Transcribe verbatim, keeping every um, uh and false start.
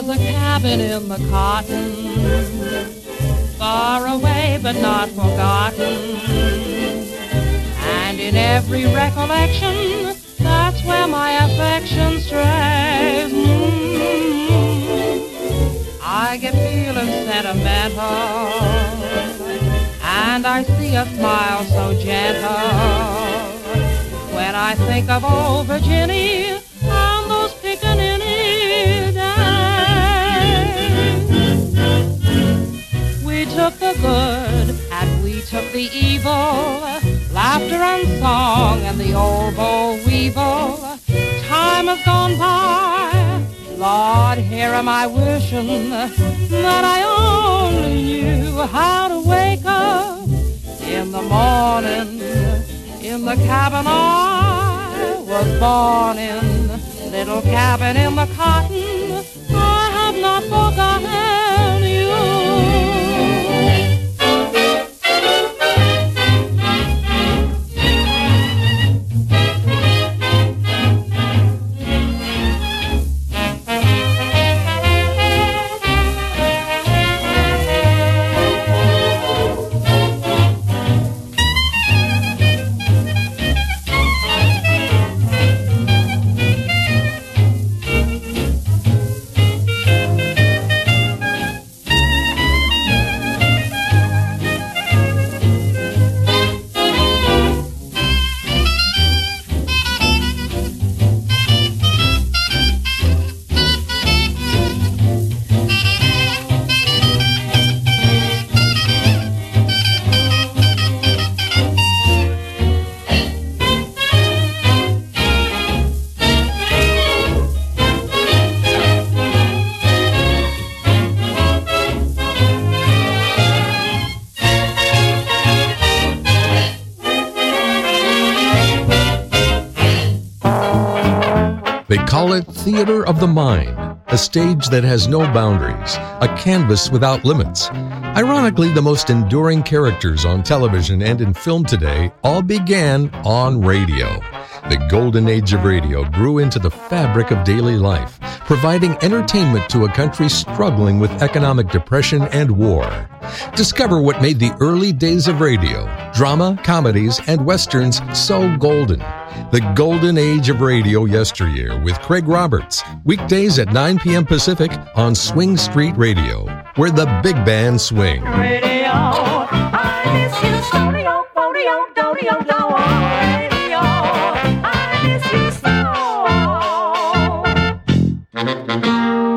There's a cabin in the cotton, far away but not forgotten. And in every recollection, that's where my affection strays. Mm-hmm. I get feeling sentimental, and I see a smile so gentle when I think of old Virginia and those pickaninny days. We took the good and we took the evil, laughter and song and the old boll weevil. Time has gone by, Lord, here am I wishing that I only knew how to wake up in the morning in the cabin I was born in, little cabin in the cotton. I have not forgotten you. They call it Theater of the Mind, a stage that has no boundaries, a canvas without limits. Ironically, the most enduring characters on television and in film today all began on radio. The golden age of radio grew into the fabric of daily life, providing entertainment to a country struggling with economic depression and war. Discover what made the early days of radio, drama, comedies, and westerns so golden. The Golden Age of Radio Yesteryear with Craig Roberts, weekdays at nine p.m. Pacific on Swing Street Radio, where the big band swing. Radio, I miss you, Stoney, oh, Bodie, oh, Dodie, oh, no, radio, I miss you, so.